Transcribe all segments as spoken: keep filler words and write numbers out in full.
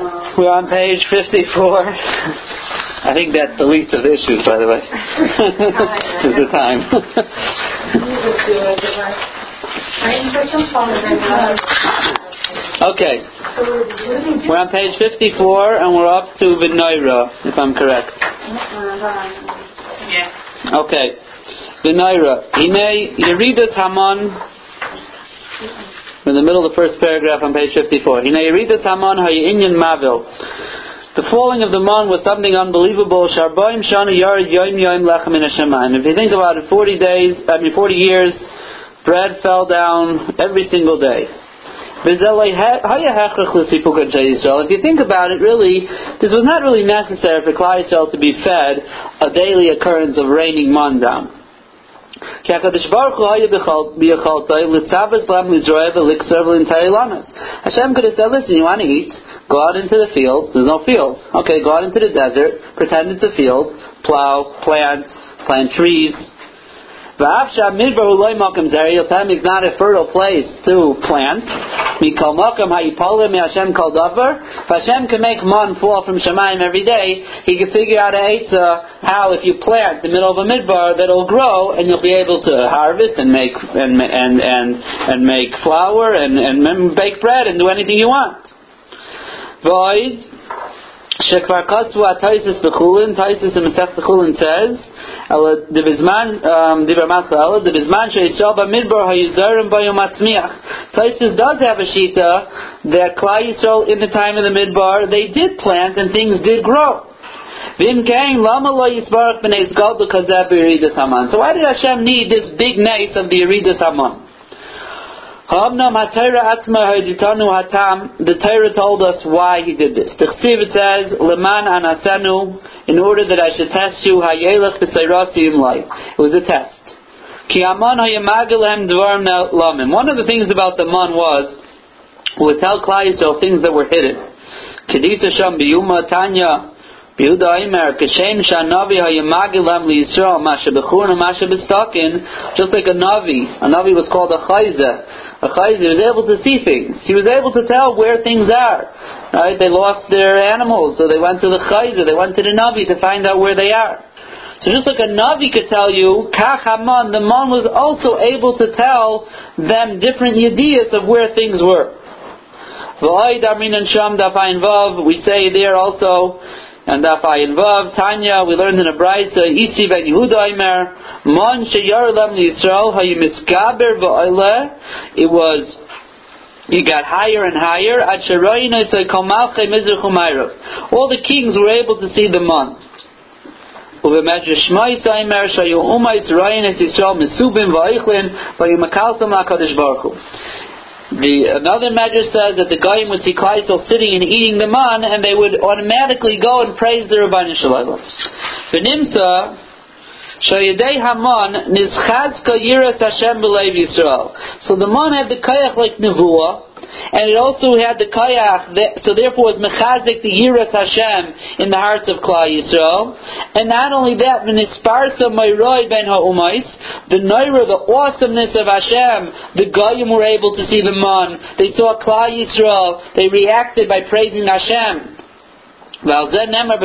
We're on page fifty-four. I think that's the least of the issues, by the way. Is the time. Okay. We're on page fifty-four, and we're up to V'noira, if I'm correct. Yeah. Okay. V'noira. Hine Yeridas Haman. In the middle of the first paragraph on page fifty-four. Hine Yeridas Haman Hayinyan Mavil. The falling of the man was something unbelievable. Sharbaim Shana Yared Yom Yom Lechem in Hashemayim. If you think about it, forty days, I mean forty years, bread fell down every single day. If you think about it, really, this was not really necessary for Klal Yisrael to be fed a daily occurrence of raining man down. Hashem could have said, listen, you want to eat? Go out into the fields. There's no fields. Okay, go out into the desert. Pretend it's a field. Plow, plant, plant trees. You'll tell me it's not a fertile place to plant. If Hashem can make man fall from Shemayim every day, He can figure out a uh, how if you plant in the middle of a midbar that it'll grow and you'll be able to harvest and make and and and, and make flour and, and bake bread and do anything you want. Void. Shekvar Katzwa Taisis Bechulin, Taisis in Masech Bechulin says, the Bizman, the Bizman, the Bizman Sheishal Bamidbar Hayuzarim Bayom Atzmiach. Taisis does have a shita that Klal Yisrael in the time of the Midbar, they did plant and things did grow. Vim Kain Lama Lo Yisbarach B'nei Zgad L'Kazeh B'Yeridas Haman. So why did Hashem need this big nace of the Yeridas Haman? The Torah told us why He did this. The Chesiv says, "Leman anasenu," in order that I should test you. Hayelech b'seirasim lai. It was a test. Ki aman hayamagelem dvarim lamim. One of the things about the man was, we would tell Klal Yisrael things that were hidden. Kedisa sham biyuma tanya. Just like a Navi, a Navi was called a Chayzeh. A Chayzeh was able to see things. He was able to tell where things are. Right? They lost their animals, so they went to the Chayzeh. They went to the Navi to find out where they are. So just like a Navi could tell you, Kach Haman, the man was also able to tell them different yediyas of where things were. We say there also, and Daf Ayin Vav, Tanya, we learned in a Braisa, Isi ben Yehuda Aimer, Mon sheyar lam Yisrael hayimiskaber v'oileh. It was, it got higher and higher. Ad sheroyina say kol malchei mizrach u'mayrav. All the kings were able to see the man. Uvemedrash Shmais Aimer shayu umayis royina Yisrael misubim v'oichlin v'yimakaltam HaKadosh Baruch Hu. The another medrash says that the Goyim would see Klal Yisrael sitting and eating the man, and they would automatically go and praise the Rabbeinu Shalom. V'nimtza shayidei Haman nizchazka yiras Hashem b'leiv Yisrael. So the man had the kayach like nevuah, and it also had the kayach, that, so therefore was mechazik the yiras Hashem in the hearts of Klal Yisrael. And not only that, v'nisparsa mayroi ben ha'umais, the noira, the awesomeness of Hashem, the Goyim were able to see the man. They saw Klal Yisrael. They reacted by praising Hashem. When it talks about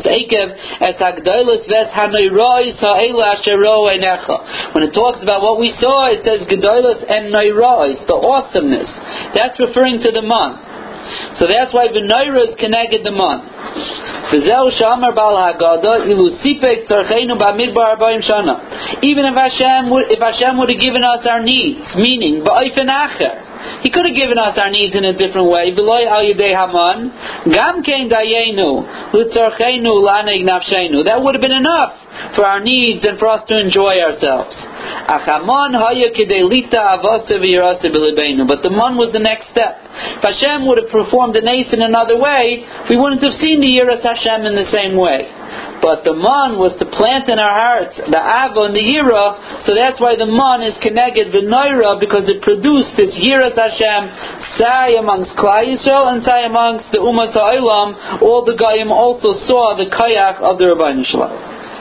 what we saw, it says Gedolos and Noiros, the awesomeness. That's referring to the man. So that's why the Noira is connected the man. Even if Hashem would, if Hashem would have given us our needs, meaning He could have given us our needs in a different way. That would have been enough for our needs and for us to enjoy ourselves. But the man was the next step. If Hashem would have performed the nace in another way, we wouldn't have seen the Yiras Hashem in the same way. But the man was to plant in our hearts the Ava and the Yira, so that's why the man is connected with Noira, because it produced this Yiras Hashem, Sai amongst Klal Yisrael and Sai amongst the Ummah Ha'olam. All the Goyim also saw the Kayach of the Rabbeinu Shalom.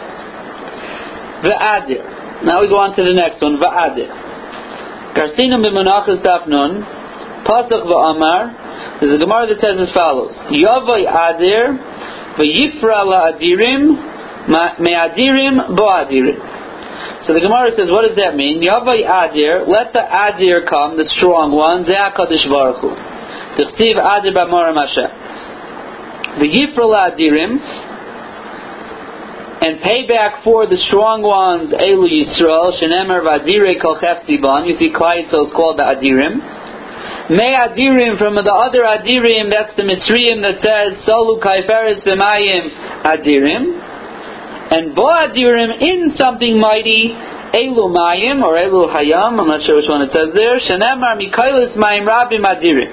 V'adir. Now we go on to the next one. V'adir. Garsinum b'menachas daf nun. Pasach v'amar. There's a Gemara that says as follows: Yavai Adir v'yifra la'adirim me'adirim bo'adirim. So the Gemara says, what does that mean? Yavai Adir, let the Adir come, the strong one. Zeh HaKadosh Baruch Hu. Tichsiv Adir b'Morim Hashem. V'yifra la'adirim, and pay back for the strong ones, Elu Yisrael, Shenemer v'Adirei kol chefziban. You see, Klal Yisrael is called the Adirim. May Adirim, from the other Adirim, that's the Mitzrayim that says, Solu Kaiferes v'Mayim Adirim. And Bo Adirim, in something mighty, Elu Mayim, or Elu Hayam, I'm not sure which one it says there, Shenemer Mikailis Mayim Rabim Adirim.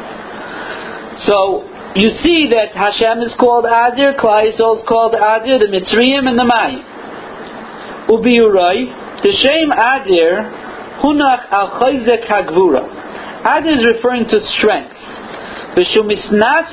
So, you see that Hashem is called Adir, Klal Yisrael is called Adir, the Mitzrayim and the Mayim. Ubi Uray, the Shem Adir, Hunach al Chayzek HaGvura. Adir is referring to strength. Not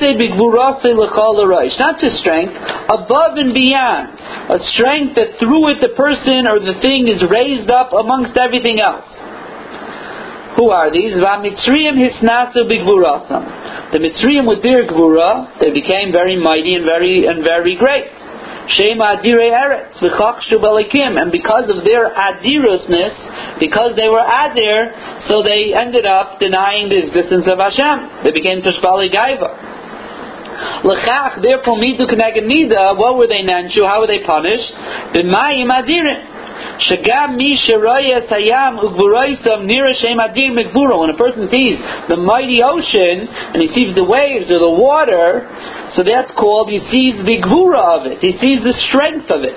just strength, above and beyond. A strength that through it the person or the thing is raised up amongst everything else. Who are these? V'amitzriyim hisnasu b'gvurasam. The Mitzrayim with their gvura, they became very mighty and very and very great. Shema adirei eretz v'chachshu b'alikim, and because of their adirusness, because they were adir, so they ended up denying the existence of Hashem. They became tishbali gaiva. L'chach, therefore, midu k'neged mida. What were they nanshu? How were they punished? B'mayim adirim. Shagam mi shirayas hayam ugvuraisam nira shem adir megvura. When a person sees the mighty ocean and he sees the waves or the water, so that's called, he sees the gvura of it. He sees the strength of it.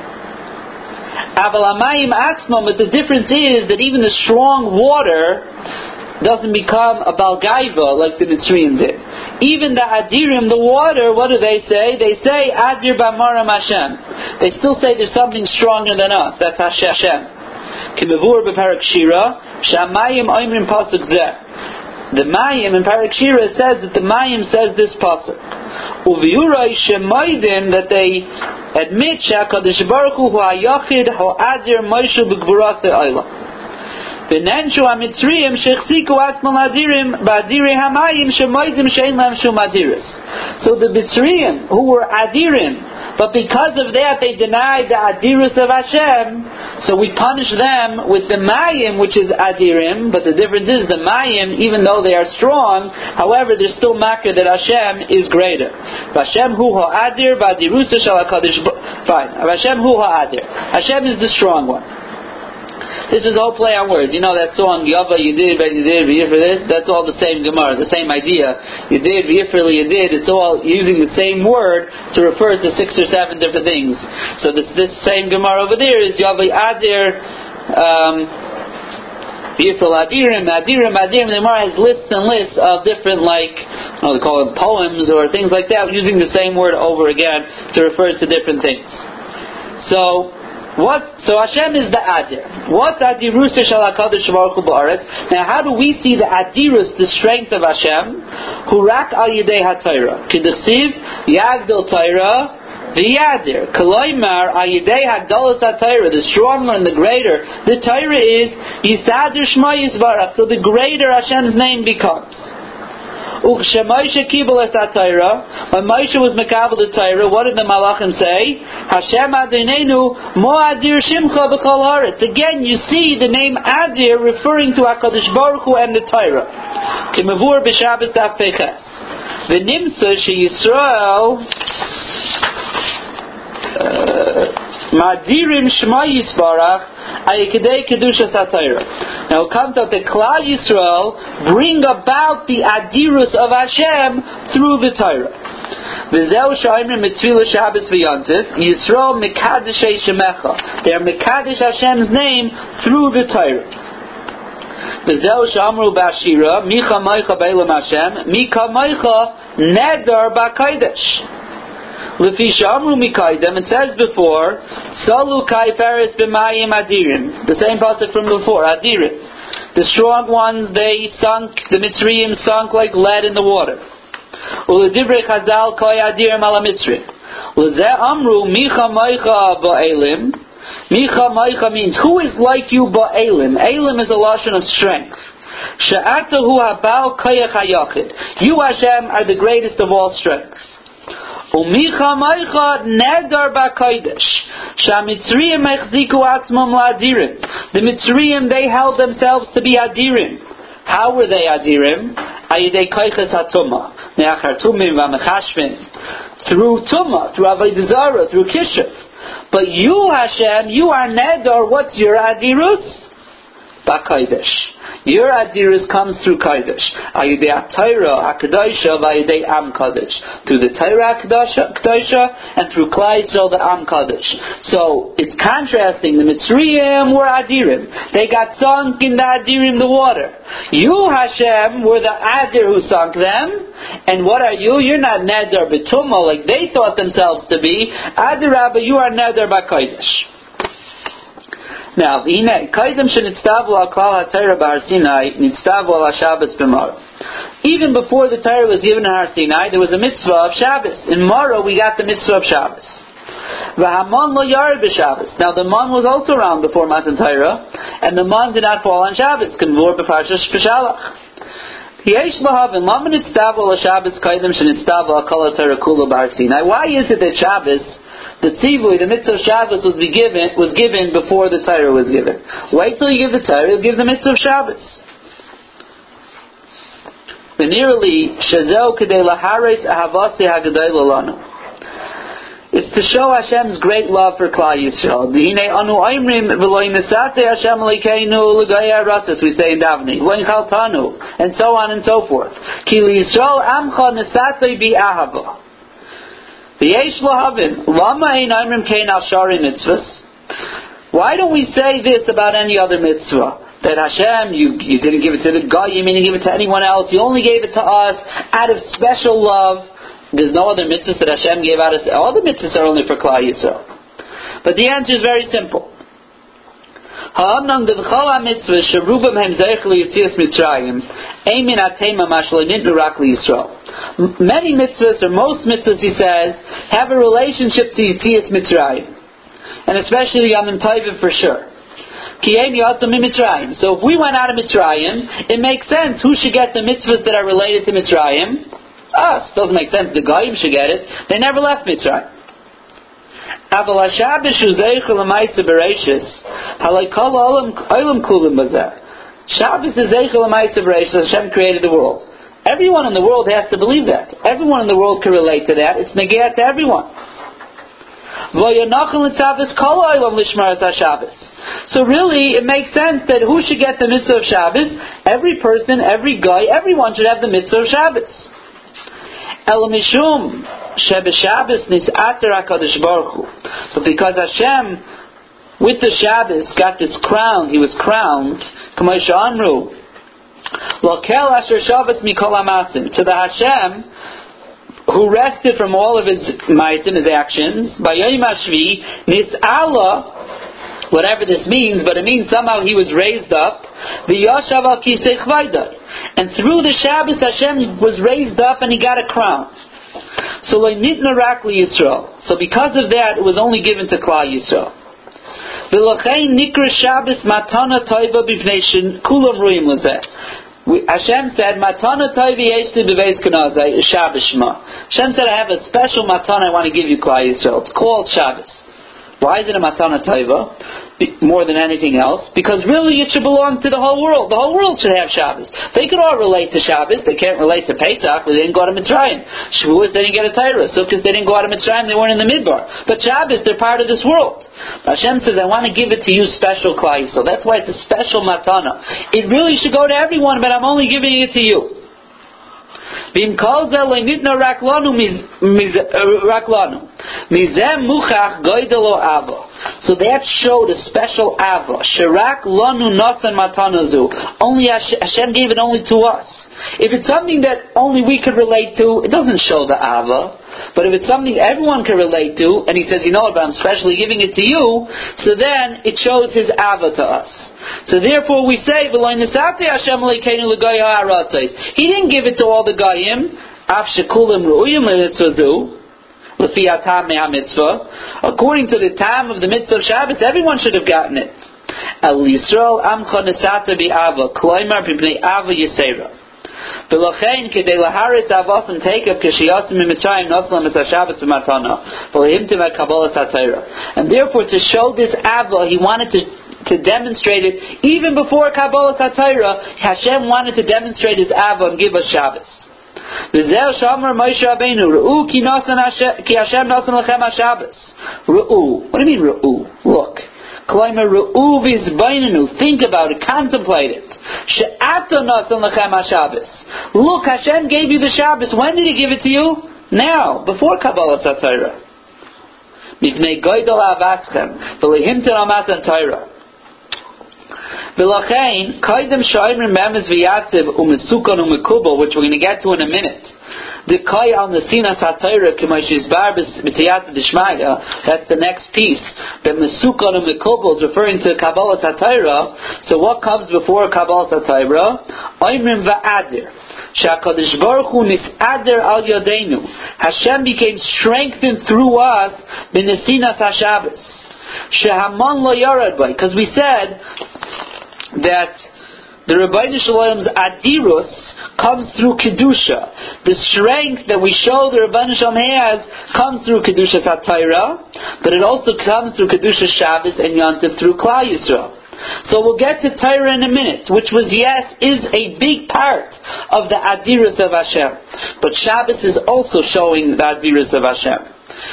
Aval hamayim atzmam, but the difference is that even the strong water doesn't become a balgaiva like the Mitzrayim did. Even the Adirim, the water, what do they say? They say Adir b'Morim Hashem. They still say there's something stronger than us. That's Hashem. Kimavur b'Parak Shira, Shamayim Oimrim Pasuk Zeh. The Mayim in Parak Shira, it says that the Mayim says this pasuk. Uviurai Shemaydim, that they admit Shakadosh Baruch Hu ha'yachid ha'adir Moshe b'Gvurase Ayla. V'nenshu ha'mitzriyim shechziku atzmal adirim ba'adirei hamayim shemoidim she'en lam shum adiris. So the Mitzrayim, who were adirim, but because of that they denied the adirus of Hashem, so we punish them with the mayim, which is adirim, but the difference is the mayim, even though they are strong, however, they're still makir that Hashem is greater. Hashem hu ha'adir ba'adirusa shal HaKadosh. Fine. Hashem hu ha'adir. Hashem is the strong one. This is all play on words. You know that song, Yava, you did, but you did, you for this? That's all the same Gemara, the same idea. You did, V'yifrili, you did. It's all using the same word to refer to six or seven different things. So this, this same Gemara over there is Yava Adir, um, V'yifril Adirim, Adirim, Adirim. The Gemara has lists and lists of different, like, I don't know, they call them poems or things like that, using the same word over again to refer to different things. So, What? So Hashem is the Adir. What's Adirus shel HaKadosh Baruch Hu ba'aretz? Now, how do we see the Adirus, the strength of Hashem? Hurak al yedei haTorah. K'dechsiv yagdol Torah v'yadir. K'loimar al yedei hagdalos haTorah. The stronger and the greater the Torah is, Yisadir Shema Yisbarach. So the greater Hashem's name becomes. Ukshemoshe kibul es haTorah. When Moshe was mekabel the Torah, what did the Malachim say? Hashem Adonenu mo adir shimcha b'kol haaretz. Again, you see the name Adir referring to HaKadosh Baruch Hu and the Torah. Kimavur b'Shabbos daf peches. V'nimtza she Yisrael Madirim Shema Yisbarach Ayikidei Kedushas HaTorah. Now it comes out that Klal Yisrael bring about the Adirus of Hashem through the Torah. V'zeu sh'aymer mitzvila Shabbos v'yantiv Yisrael Mekadeshei Shemecha. They are Mekadesh Hashem's name through the Torah. V'zeu sh'amru b'ashira Micha Maicha B'elam Hashem Mika Maicha Neder B'Kodesh. L'fisha amru mikaydem, it says before, Salu kai feres b'mayim adirim. The same pasuk from before, adirim. The strong ones, they sunk, the Mitzrayim sunk like lead in the water. U'ledivrei chazal koi adirim ala Mitzrayim. L'zeh amru micha maicha ba'elim. Micha maicha means, who is like you ba'elim? Elim is a lashon of strength. She'atahu habal koyach hayachid. You, Hashem, are the greatest of all strengths. Umicha meicha nedar b'kodesh. Shamitzriyim echziku atzmam la'adirim. The Mitzrayim, they held themselves to be adirim. How were they adirim? Ayidei koiches hatumah. Ne'achar tumim v'amechashvin. Through tumah, through avodah zarah, through kishuv. But you, Hashem, you are nedar. What's your adirus? B'kodesh. Your adirus comes through kodesh. Ayidei Torah Hakadoshah v'ayidei Am Kodesh. Through the Torah Hakadoshah and through Klal Yisrael the Am Kodesh. So it's contrasting. The Mitzrayim were adirim. They got sunk in the adirim, the water. You, Hashem, were the adir who sunk them. And what are you? You're not neder b'tumah like they thought themselves to be. Adirah, but you are neder b'kodesh. Now, even before the Torah was given in Har Sinai, there was a mitzvah of Shabbos. In Mara, we got the mitzvah of Shabbos. Now, the man was also around before Matan Torah, and the man did not fall on Shabbos. Why is it that Shabbos, the tzivui, the mitzvah of Shabbos was, be given, was given before the Torah was given? Wait till you give the Torah, you'll give the mitzvah of Shabbos. It's to show Hashem's great love for Klal Yisrael. We say in Davni, and so on and so forth. Why don't we say this about any other mitzvah? That Hashem, you, you didn't give it to the guy, you didn't give it to anyone else, you only gave it to us out of special love. There's no other mitzvahs that Hashem gave out of, all the mitzvahs are only for Klal Yisrael. But the answer is very simple. Many mitzvahs, or most mitzvahs, he says, have a relationship to Yetzias Mitzrayim, and especially Yamim Tovim for sure. So if we went out of Mitzrayim, it makes sense who should get the mitzvahs that are related to Mitzrayim? Us. Doesn't make sense the Goyim should get it. They never left Mitzrayim. Shabbos is Zeichel L'Maaseh Bereishis. Hashem created the world. Everyone in the world has to believe that. Everyone in the world can relate to that. It's negeh to everyone. So really, it makes sense that who should get the mitzvah of Shabbos? Every person, every guy, everyone should have the mitzvah of Shabbos. But because Hashem, with the Shabbos, got this crown, he was crowned, to the Hashem, who rested from all of his ma'asim, his actions, by Yom HaShvi, nis'ala, whatever this means, but it means somehow he was raised up, v'yashav al kisei chvaydai, and through the Shabbos Hashem was raised up and he got a crown. So le'nitna rak liYisrael. So because of that, it was only given to Klal Yisrael. V'lachein nikra Shabbos matana toiva b'pnei kulam ruim lezeh. Hashem said, Matana Toivi Yeshli B'Veis Kanazai is Shabbos Shema. Hashem said, I have a special matana I want to give you, Klal Yisrael. It's called Shabbos. Why is it a matana Toiva? More than anything else? Because really it should belong to the whole world. The whole world should have Shabbos. They could all relate to Shabbos. They can't relate to Pesach, but they didn't go out of Mitzrayim. Shavuos, they didn't get a Torah. Sukkot, they didn't go out of Mitzrayim. They weren't in the Midbar. But Shabbos, they're part of this world. Hashem says, I want to give it to you special, Klal Yisrael. That's why it's a special matana. It really should go to everyone, but I'm only giving it to you. So that showed a special ava. Shirak lanu nasan matanazu. Only Hashem gave it only to us. If it's something that only we could relate to, it doesn't show the ava. But if it's something everyone can relate to, and he says, you know what, but I'm specially giving it to you, so then it shows his ava to us. So therefore we say, he didn't give it to all the Goyim, according to the time of the mitzvah of Shabbos, everyone should have gotten it. El Yisrael amcha nesata bi'ava, kloimar b'pnei ava yisera. V'lochein kedei laharis avosam teikav kishiyasim mitzrayim noslam et hashabbos v'matana v'lehimtim et kabbalas haTorah. And therefore, to show this ava, he wanted to to demonstrate it even before Kabbalas haTorah. Hashem wanted to demonstrate his ava and give us Shabbos. V'zeh shamar Moshe Rabbeinu Re'u ki nasan ki Hashem nasan lechem haShabbos. Re'u. What do you mean Re'u? Look. Kloimer Re'u v'izbainenu. Think about it. Contemplate it. She'ato nasan lechem haShabbos. Look, Hashem gave you the Shabbos. When did He give it to you? Now, before Kabbalas haTorah. Mipnei goydol avaschem v'lehimten amatan Torah. V'lachein kaidem shoymer memes v'yatziv u'mesukon u'mekubel, which we're going to get to in a minute. The kai al nesinas haTorah k'moshes bar b'tiyat d'shmaya. That's the next piece. That mesukon u'mekubel is referring to Kabbalas haTorah. So what comes before Kabbalas haTorah? Oimrim va'adir. Shakadosh Baruch Hu nisader al yadeinu. Hashem became strengthened through us b'nesinas haShabbos. Shehaman lo yarad by, because we said that the Rebbeinu Shalom's adirus comes through kedusha. The strength that we show the Rebbeinu Shalom has comes through kedusha haTorah, but it also comes through kedusha Shabbos and Yontif through Klal Yisrael. So we'll get to Torah in a minute, which was, yes, is a big part of the adirus of Hashem. But Shabbos is also showing the adirus of Hashem.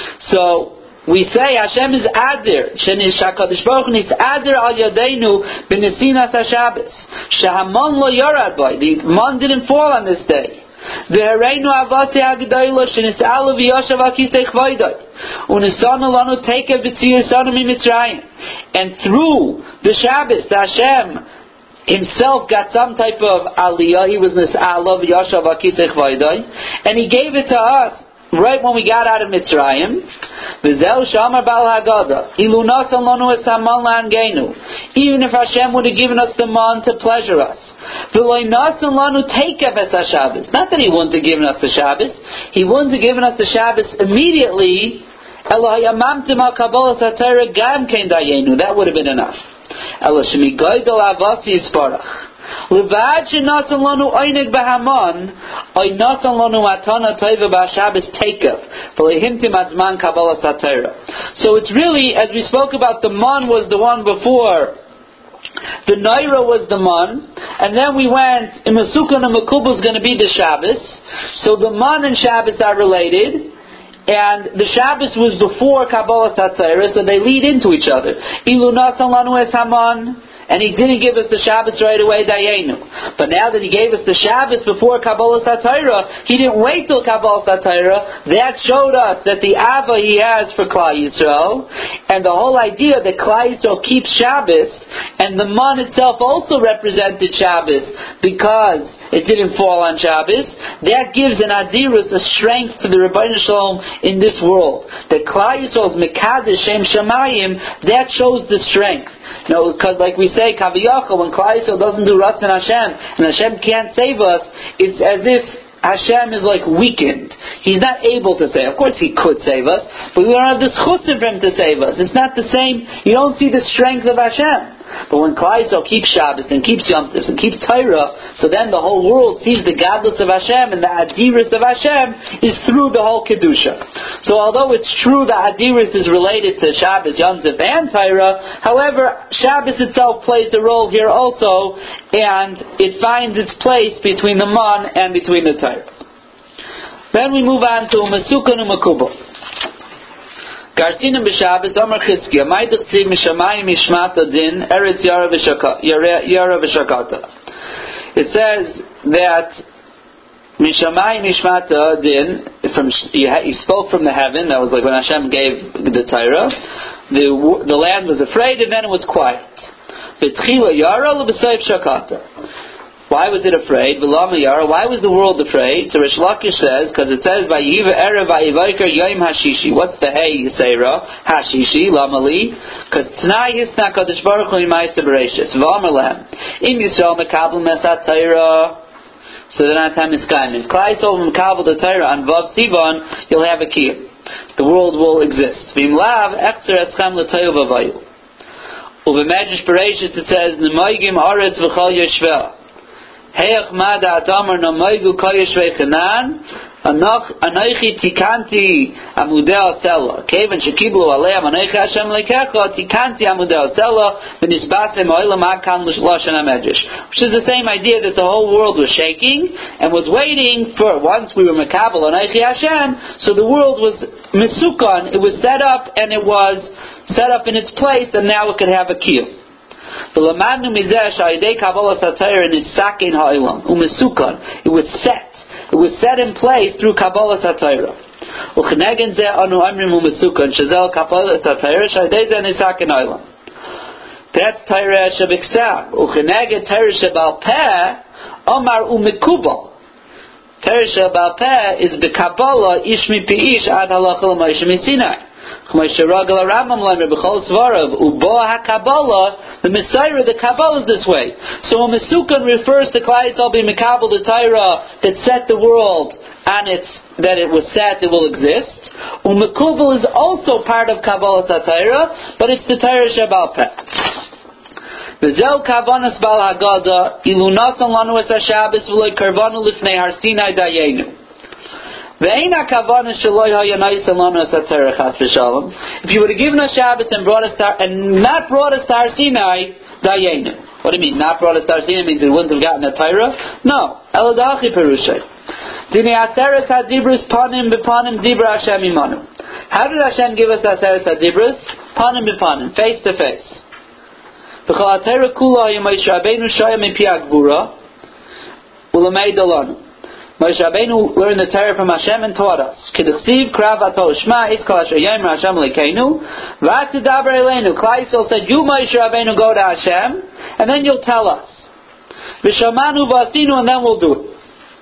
So we say Hashem is Adir. Shenish HaKadosh Baruch Hu is Adir al Yadeinu b'nesinas haShabbos. Shehamon lo yorad by. The man didn't fall on this day. V'hereinu avasi hagdayla shenis'alu v'yoshav al kisei chvaydai. Unisanu lanu tekev b'tziyusanu mimitzrayim. And through the Shabbos, the Hashem Himself got some type of aliyah. He was nis'alu v'yoshav al kisei chvaydai. And He gave it to us right when we got out of Mitzrayim. V'zeu shamar bal haggadah ilu nasan lanu es haman la'angenu. Even if Hashem would have given us the man to pleasure us, v'loi nasan lanu teikav es haShabbos. Not that He wouldn't have given us the Shabbos. He wouldn't have given us the Shabbos immediately. Elo hayamamtim al kabbalas haTorah gam kein dayenu. That would have been enough. Elo shemi goydol avasi yisparach. Levad shenasan lanu oinig b'haman, oy nasan lanu matana toiva b'Shabbos teikav, v'lehimtim adzman kabbalas haTorah. So it's really, as we spoke about, the man was the one before. The Naira was the man, and then we went, Imasukan and Makubal is going to be the Shabbos. So the man and Shabbos are related, and the Shabbos was before Kabbalas haTorah, so they lead into each other. Ilu nasan lanu es haman. And He didn't give us the Shabbos right away, Dayenu. But now that He gave us the Shabbos before Kabbalas haTorah, He didn't wait till Kabbalas haTorah. That showed us that the Ava He has for Klal Yisrael, and the whole idea that Klal Yisrael keeps Shabbos, and the man itself also represented Shabbos because it didn't fall on Shabbos, that gives an adirus, a strength to the Rebbeinu Shalom in this world. That Klal Yisrael's Mekadesh Shem Shamayim, that shows the strength. You know, because like we say, Kaviyachal, when Klal Yisrael doesn't do Ratzon Hashem, and Hashem can't save us, it's as if Hashem is like weakened. He's not able to save. Of course He could save us, but we don't have the chutzim for Him to save us. It's not the same. You don't see the strength of Hashem. But when Klal Yisrael keeps Shabbos and keeps Yom Tov and keeps Torah, so then the whole world sees the godless of Hashem, and the Adirus of Hashem is through the whole Kedusha. So although it's true that Adirus is related to Shabbos, Yom Tov, and Torah, however, Shabbos itself plays a role here also, and it finds its place between the Man and between the Torah. Then we move on to Masukan and Makubal. Garsinim b'Shabbos Amar Chizkiya Ma'idach Tzig Mishamayim Mishmata Din Eretz Yara V'Shakata. It says that Mishamayim Mishmata Din, from he spoke from the heaven. That was like when Hashem gave the Torah. The the land was afraid, and then it was quiet. V'Tchila Yara L'B'Sayif Shakata. Why was it afraid? Why was the world afraid? So Rish Lakish says, because it says, Vayiva Erev Vayivaykar Yom Hashishi. What's the Hey Yisera? Hashishi, Lamali. Because T'nai Hisna Kadosh Baruch Hu Yimayis Bereshis. V'Amar Lehem. Im Yisrael Mekabel Mesat Torah. So they're not time is Kaim. If Klal Yisrael Mekabel the Torah on Vav Sivan, you'll have a kiyum. The world will exist. V'im Lav Echzer Eschem L'Toyu V'Vayu. Ubemedrash Bereshis it says, Nemoigim Aretz V'chol Yeshveh. Heach Mada Adamar Nemoigu Kol Yeshvei Chanan. Anoichi Tikanti Amudei Asela. Kevan Shekiblu Aleim Anoichi Hashem Lekecha Tikanti Amudei Asela V'nisbasim Oilam Akan Lashon HaMedrash. Which is the same idea that the whole world was shaking and was waiting for, once we were Mekabel Anoichi Hashem, so the world was Mesukon, it was set up and it was set up in its place and now it could have a keel. It was set. It was set in place through Kabbalah Satira. Uchnegen ze anu amrim u'mesukan shazel Kabbalah Satira shaydei ze nisakin oilam. That's Torah shebiksav. Uchnegen Torah shebal peh omar u'mekubal. Torah shebal peh is the Kabbalah ish mi pi ish ad halacha l'Moshe misinai. The Messiah, the Kabbalah is this way. So when Mesukan refers to Klal Yisrael being Mekabel the Torah that set the world and it's that it was set, it will exist. Umekubel is also part of Kabbalah Torah, but it's the Torah Shebal Peh. V'zeu kavanas bal hagada ilu natan lanu es haShabbos v'lo karvanu lifnei Har Sinai dayenu. If you would have given us Shabbos and brought us to, and not brought us to Har Sinai, dayenu. What do you mean? Not brought us to Har Sinai means we wouldn't have gotten a Torah? No. Eladachi perushay. Dini aseres hadibrus panim bepanim dibra Hashem imanu. How did Hashem give us aseres hadibrus? Panim bepanim, face to face. V'chol atera kula Moshe Rabbeinu shoya mipi agbura u'lamei dalanu. Moshe Rabbeinu learned the Torah from Hashem and taught us. K'dichsiv krav atol shma iskal asher yomer Hashem lekeinu v'atidaber eleinu. Klal Yisrael said, you Moshe Rabbeinu go to Hashem and then you'll tell us. V'shamanu v'asinu and then we'll do it.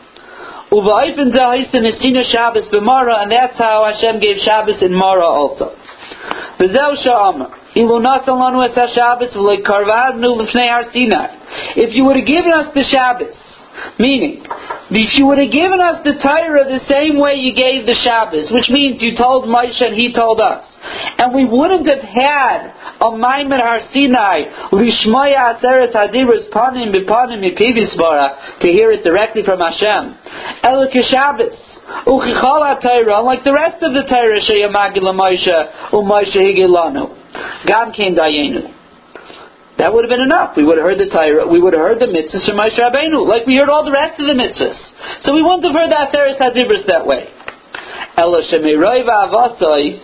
Uva'ifin zahisen nisinu Shabbos b'mara, and that's how Hashem gave Shabbos in Mara also. V'zeu sha'amar ilu natan lanu es haShabbos v'lo karvanu l'fnei Har Sinai. If you would have given us the Shabbos, meaning, if you would have given us the Torah the same way you gave the Shabbos, which means you told Moshe and he told us, and we wouldn't have had a Maimer Har Sinai, Lishmoya Aseret Hadibrus Panim Bipanim Mipivis Bara, to hear it directly from Hashem. Elike Shabbos, Uchichol HaTorah, unlike the rest of the Torah, Sheyamagi LaMoshe, U'Moshe Higilanu, Gam Kein Dayenu. That would have been enough. We would have heard the Torah, we would have heard the mitzvahs from Moshe Rabbeinu, like we heard all the rest of the mitzvahs. So we wouldn't have heard the Aseres HaDibros that way. Elo shemeiroi va'avasoi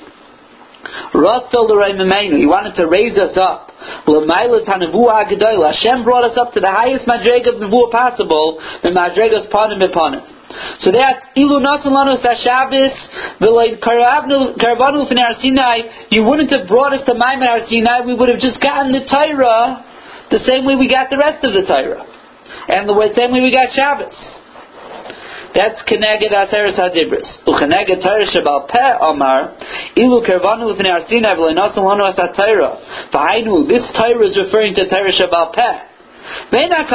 ratzol l'rei memenu. He wanted to raise us up. L'maylas ha'nevuah ha'gedolah. Hashem brought us up to the highest madrega of nevuah possible, the madregas panim bepanim. So that's ilu natan lanu es haShabbos v'lo karvanu l'fnei Har Sinai. You wouldn't have brought us to Maimer Har Sinai. We would have just gotten the Torah the same way we got the rest of the Torah, and the same way we got Shabbos. That's keneged aseres hadibros. Ukeneged Torah shebal peh amar ilu karvanu l'fnei Har Sinai v'lo natan lanu es haTorah. V'hainu, this Torah is referring to Torah shebal peh. Doesn't mean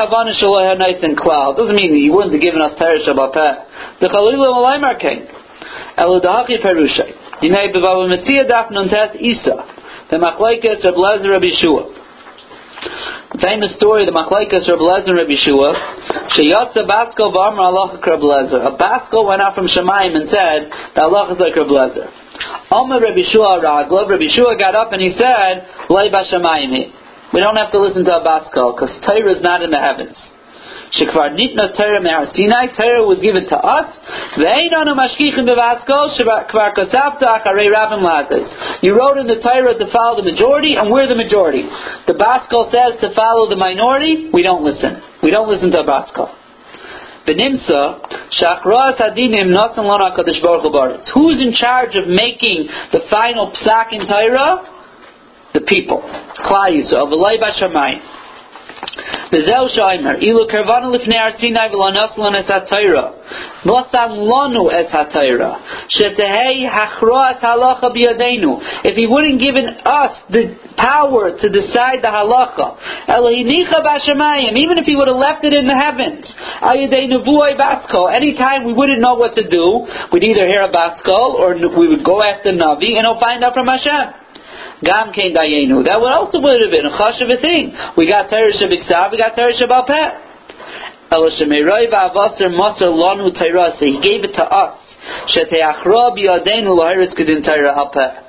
that you wouldn't have given us Torah Shebal Peh. The Chalilu Malaymar came. Eludahachi Perushay. Dinei B'Bava Metzia Daf Nuntes Isa. The Machlekes Reb Lezer Reb Yeshua. The famous story, the Machlekes Reb Lezer Reb Yeshua. Sheyatza Basko V'Amar Halacha Reb Lezer. A Basko went out from Shemayim and said, the halacha is like Reb Lezer. Omer Reb Yeshua Raglav. Reb Yeshua got up and he said, Lei B'Shemayim. We don't have to listen to a Baskal, because Torah is not in the heavens. Shekvar nitna Torah me Har Sinai, Torah was given to us. Ve'einanu mashkichim bevaskal, shekvar kasavta acharei rabim lates. You wrote in the Torah to follow the majority, and we're the majority. The Baskal says to follow the minority, we don't listen. We don't listen to a Baskal. V'nimsa, shachras hadinim natan lana HaKadosh Baruch Hu baretz. Who's in charge of making the final psak in Torah? The people. Klal Yisrael. V'lei b'shamayim. V'zeu shaymer. Ilu karvanu l'fnei Har Sinai v'lo nasan lanu es haTorah. Nosan lanu es haTorah. Shetehei hachroas halacha b'yadeinu. If he wouldn't given us the power to decide the halacha, Elohinicha b'shamayim. Even if he would have left it in the heavens, ayidei nevuah baskol. Anytime we wouldn't know what to do, we'd either hear a baskol or we would go ask the Navi and he'll find out from Hashem. Gam Kein Dayenu. That would also would have been a chash of a thing. We got Torah Shabiksav, we got Torah Shabal Peh. Elishemeroi va'avasar masar lanu Torah. So he gave it to us. Sheteachra biyadenu lahiritz kedin Torah al Peh.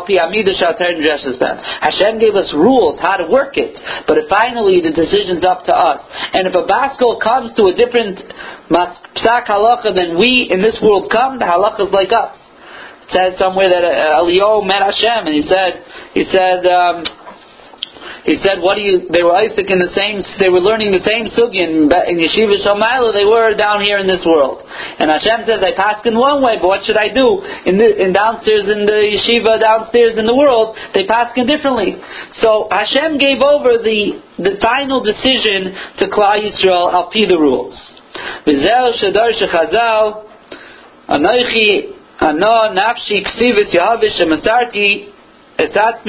Hashem gave us rules how to work it, but finally the decision's up to us. And if a Baskol comes to a different psak halacha than we in this world come, the halacha is like us. It says somewhere that uh, Eliyahu met Hashem, and he said, he said, um, he said, what do you? They were Isaac in the same. They were learning the same sugi in, in Yeshiva Shamayla. They were down here in this world. And Hashem says, I pass in one way, but what should I do? In, the, in downstairs in the yeshiva, downstairs in the world, they pass in differently. So Hashem gave over the the final decision to Klal Yisrael al pi the rules. V'zel shadar shechazal anoichi ano nafshi ksivis yahavish shemasarti. So he has a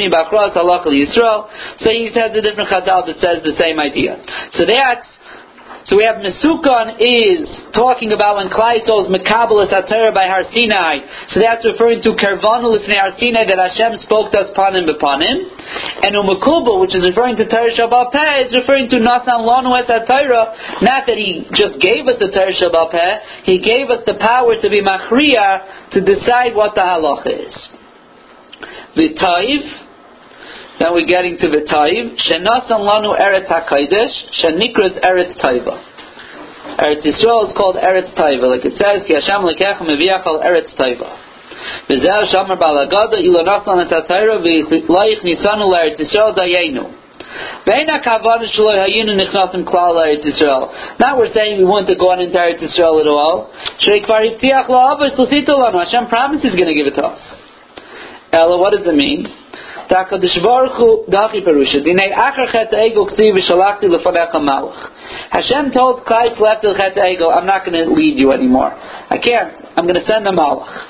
different chazal that says the same idea. So that's so we have Mesukon is talking about when Klal Yisrael is mekabel es HaTorah by Har Sinai. So that's referring to Kervanu Lifnei Har Sinai that Hashem spoke to us panim bepanim. And Umekubel, which is referring to Torah Shabal Peh, is referring to Nasan Lanu es HaTorah. Not that he just gave us the Torah Shabal Peh, he gave us the power to be machriya, to decide what the halacha is. V'taiv, now we're getting to V'taiv. Shenasan lanu Eretz HaKodesh, shenikras Eretz Taiva. Eretz Yisrael is called Eretz Taiva, like it says, Ki Hashem lekecha meviach al Eretz Taiva. V'zeh shamar balagada ilo nasan et HaTorah v'laich nisanu l'Eretz Yisrael dayenu. Ve'ena kavana shelo hayinu nichnasim klal l'Eretz Yisrael. Now we're saying we want to go on into Eretz Yisrael at all. Shrei kvar hivtiach la'avos l'sito lanu. Hashem promised He's going to give it to us. Ella, what does it mean? Hashem told Klal left the Chet Egel, I'm not going to lead you anymore. I can't. I'm going to send a Malach.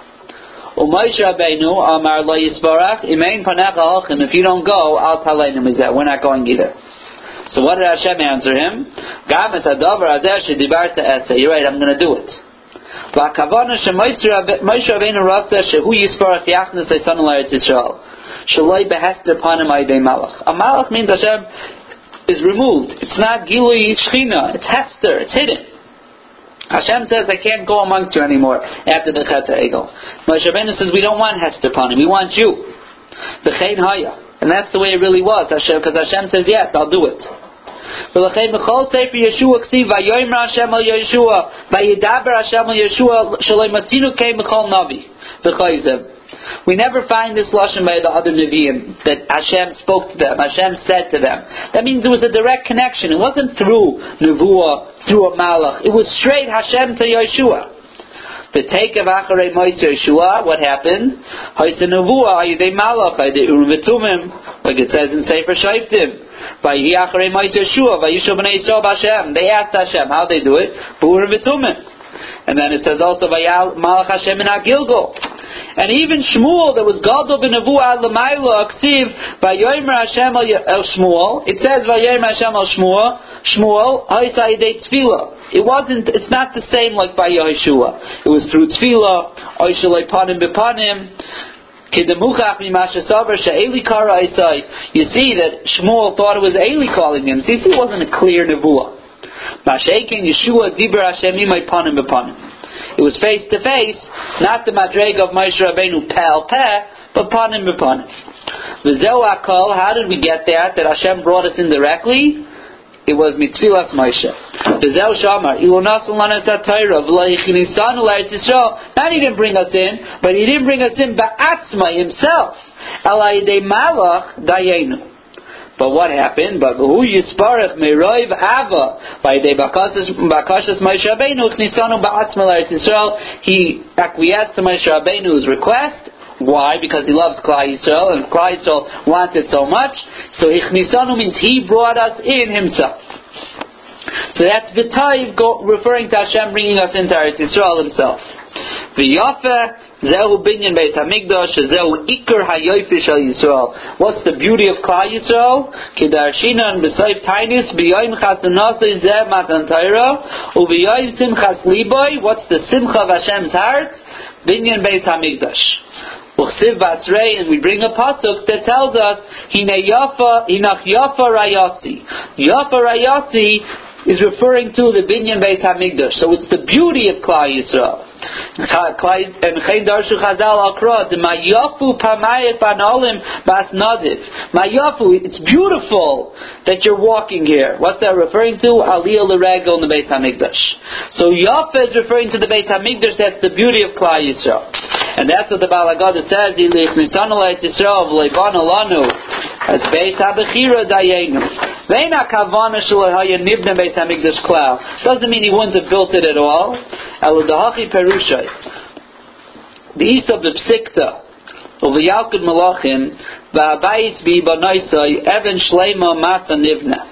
If you don't go, I'll tell him we're not going either. So what did Hashem answer him? You're right, I'm going to do it. V'akavana shemoitzi Moshe Rabbeinu ratza shehu yisparach yachnas esan l'Eretz Yisrael shaloi behester panim aydei malach. A malach means Hashem is removed. It's not gilui shchina. It's hester. It's hidden. Hashem says, I can't go amongst you anymore after the Chet Egel. Moshe Rabbeinu says, we don't want hester panim. We want you. The Chein Haya. And that's the way it really was, Hashem, because Hashem says, yes, I'll do it. ולכן בכל ספר ישוע כתיב ויאמר השם אל ישוע וידבר השם אל ישוע שלא מצינו כן בכל נביא וחייזם. We never find this lashon by the other Nevi'im that Hashem spoke to them, Hashem said to them. That means there was a direct connection. It wasn't through Nevuah, through a Malach. It was straight Hashem to Yeshua. The take of Acharei Moshe Yeshua, what happened? Haisa Nevuah, Ayidei Malach, Ayidei Urim V'tumim, like it says in Sefer Shoftim. Vayi Acharei Moshe Yeshua, Vayishu B'nei Yisrael B'Hashem. They asked Hashem, how they do it? B'Urim V'tumim. And then it says also Vayal Malach Hashem in Gilgal. And even Shmuel, that was Gadol b'Nevuah l'mayla Aksiv Vayomer Hashem el Shmuel. It says Vayomer Hashem el Shmuel. Shmuel Haisa Yidei Tefillah. It wasn't. It's not the same like by Yehoshua. It was through Tefillah. Oishalei Panim B'Panim. You see that Shmuel thought it was Eli calling him. See, it wasn't a clear nevuah. It was face to face, not the madreg of Moshe Rabbeinu pel peh, but panim b'panim. How did we get that? That Hashem brought us indirectly? It was mitfilas Moshe. Not he didn't bring us in, but he didn't bring us in ba'atzma himself. But what happened? But who yisparach meroiv ava by the bakashas Moshe Rabbeinu chnisanu ba'atzma l'Eretz Yisrael. He acquiesced to Moshe Rabbeinu's request. Why? Because he loves Klal Yisrael, and Klal Yisrael wanted so much. So Ichnisanu means he brought us in himself. So that's V'taiv referring to Hashem bringing us into Eretz Yisrael himself. V'yafeh zehu binyan beis hamikdash zehu ikar hayofi shel Yisrael. What's the beauty of Klal Yisrael? Kedarshinan b'soif tainis b'yoyim chasunasei zeh matan Torah u'v'yoyim simchas liboy. What's the simcha of Hashem's heart? Binyan beis hamikdash. Uchsiv Basrei, and we bring a pasuk that tells us Hine Yafa Hinach Yafa Rayasi. Yafa Rayasi is referring to the Binyan Beit HaMikdash. So it's the beauty of Klal Yisrael. And Chen Darshu Chazal Akra, the Mayafu Pamayef Anolim Bas Nadiv. Mayafu, it's beautiful that you're walking here. What's that referring to? Aliyah L'Regel in the Beit HaMikdash. So Yafa is referring to the Beit HaMikdash. That's the beauty of Klal Yisrael. And that's what the Baal HaGadah says, Ilich Nisanu Leit Yisrael V'Leivana Lanu as Beit HaBechira Dayenu. Ve'ena Kavana Shelo Haya Nibna Beit HaMikdash Klal. Doesn't mean he wouldn't have built it at all. Eludahachi Perushay. The east of the Psikta of the Yalkut Malachim V'Habayis B'Ibanaisai Even Shleima Masa Nivna.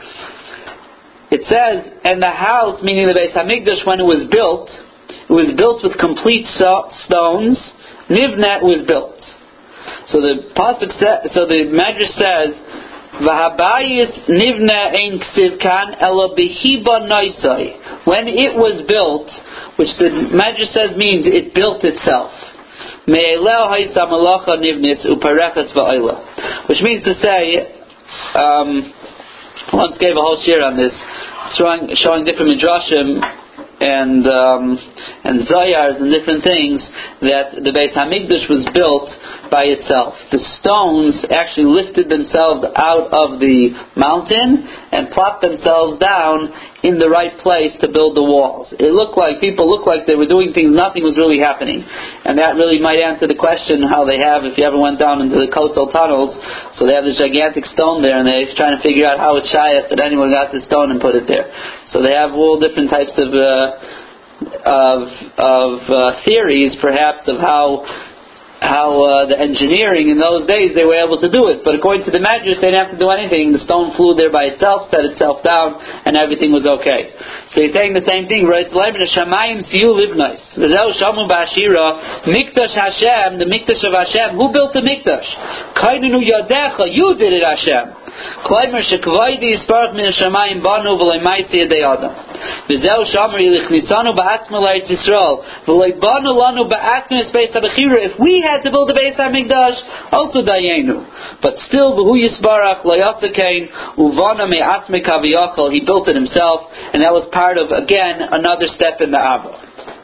It says, and the house, meaning the Beit HaMikdash, when it was built, it was built with complete so- stones. Nivna was built. So the pasuk sa- so the Medrash says, "V'habayis nivna ein ksiv kan ela behiba noisai." When it was built, which the Medrash says means it built itself. Me'elel ha'isa malacha nivnis uparechas va'ila, which means to say, um, once gave a whole share on this, showing, showing different midrashim and um, and zayars and different things, that the Beit HaMikdash was built by itself. The stones actually lifted themselves out of the mountain and plopped themselves down in the right place to build the walls. It looked like, people looked like they were doing things, nothing was really happening. And that really might answer the question how they have, if you ever went down into the coastal tunnels, so they have this gigantic stone there and they're trying to figure out how it's shayach that anyone got the stone and put it there. So they have all different types of uh, of of uh, theories, perhaps, of how how uh, the engineering in those days they were able to do it. But according to the Medrash, they didn't have to do anything. The stone flew there by itself, set itself down, and everything was okay. So he's saying the same thing. Right? Shamayim siyu livnais. V'zeu shamu ba'ashira. Mikdash Hashem, the Mikdash of Hashem. Who built the Mikdash? Kainenu yadecha. You did it, Hashem. Klaimer shekvaydi yisparach min hashamayim banu v'lei maisi yedei adam. V'zeu shamer yilichnissanu ba'atzma l'Eretz Yisrael v'lei banu lanu ba'atzma es Beis HaBechira. If we had to build a Beis HaMikdash, also dayenu. But still, v'hu yisparach l'yasakein uvana me'atzme kaviyachal. He built it himself, and that was part of, again, another step in the Ava.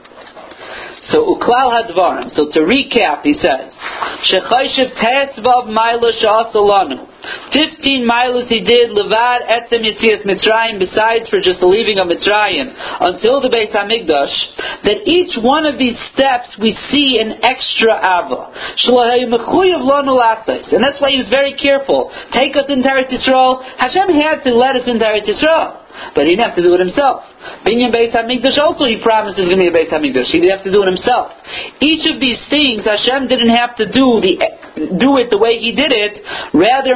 So uklal hadvarim. So to recap, he says, Shechayshiv tesvav maila sha'asalanu. Fifteen miles he did levad etzem yitzias Mitzrayim, besides for just the leaving of Mitzrayim until the Beis Hamikdash. That each one of these steps we see an extra ava. And that's why he was very careful. Take us into Eretz Yisrael. Hashem had to let us into Eretz Yisrael, but he didn't have to do it himself. Binyan Beis HaMikdash also, he promised there's going to be a Beis HaMikdash. He didn't have to do it himself. Each of these things, Hashem didn't have to do the do it the way he did it. Rather,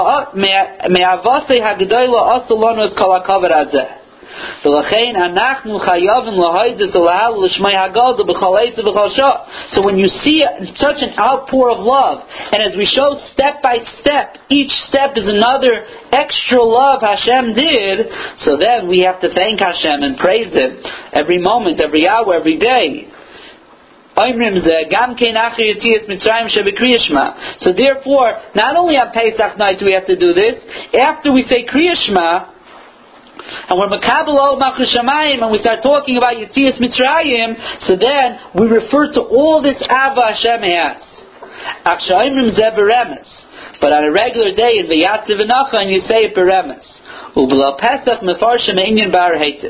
me'avasei hagedayla asalonu es kol hakavod hazeh. So when you see such an outpour of love, and as we show step by step, each step is another extra love Hashem did, so then we have to thank Hashem and praise Him every moment, every hour, every day. So therefore, not only on Pesach night do we have to do this, after we say Kriya Shema, and we're Makabel Ol Malchus Shamayim, and we start talking about Yetzias Mitzrayim, so then we refer to all this Ava Hashem has. But on a regular day in V'yatziv V'nachan, you say it beremes. U'b'la Pesach mefarshim inyan bar heitif.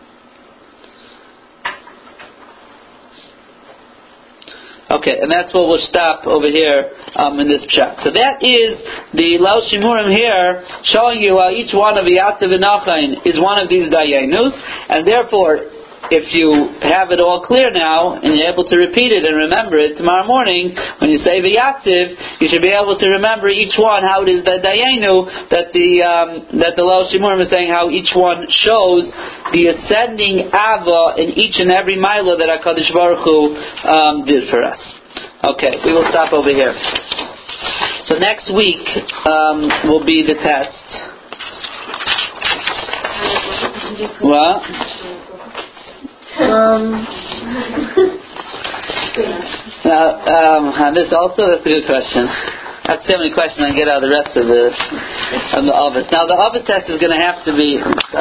Okay, and that's what we'll stop over here um, in this chat. So that is the Laus Shimurim here, showing you how each one of the Yatziv V'nachan is one of these Dayenus, and therefore, if you have it all clear now, and you're able to repeat it and remember it tomorrow morning, when you say the Yatziv, you should be able to remember each one, how it is the Dayenu, that the um, that the Laus Shimurim is saying how each one shows the ascending Ava in each and every Mila that HaKadosh Baruch Hu um, did for us. Okay, we will stop over here. So next week um, will be the test. What? Um... Now, um, and this also, that's a good question. That's the only question I can get out of the rest of the, of the Ovis. Now, the Ovis test is going to have to be